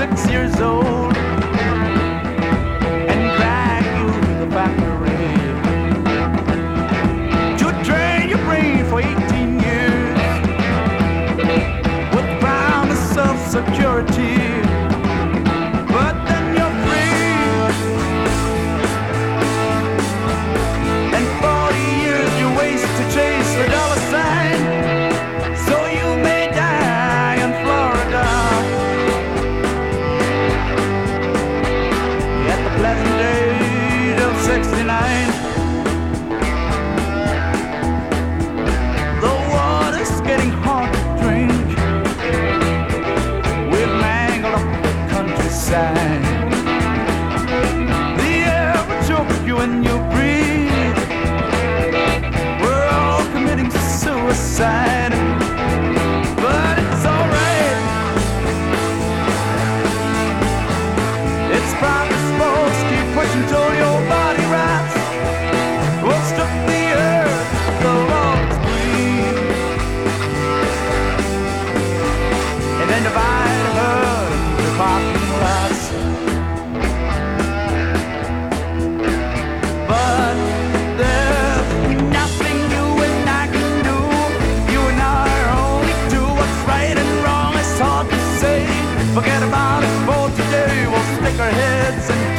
6 years old and drag you to the factory to train your brain for 18 years with promise of security. But then you're free, and 40 years you waste to chase the dollar sign. So you may die in Florida at the pleasant age of 69. The water's getting hard to drink. We've mangled up the countryside. The air will choke you when you breathe. We're all committing suicide. But it's alright. It's promise, folks. Keep pushing till your body rots. We'll strip the earth, the Lord's breathe, and then divide her into parking lots. But there's nothing you and I can do. You and I are only do what's right and wrong. It's hard to say. Forget about it for today. We'll stick our heads in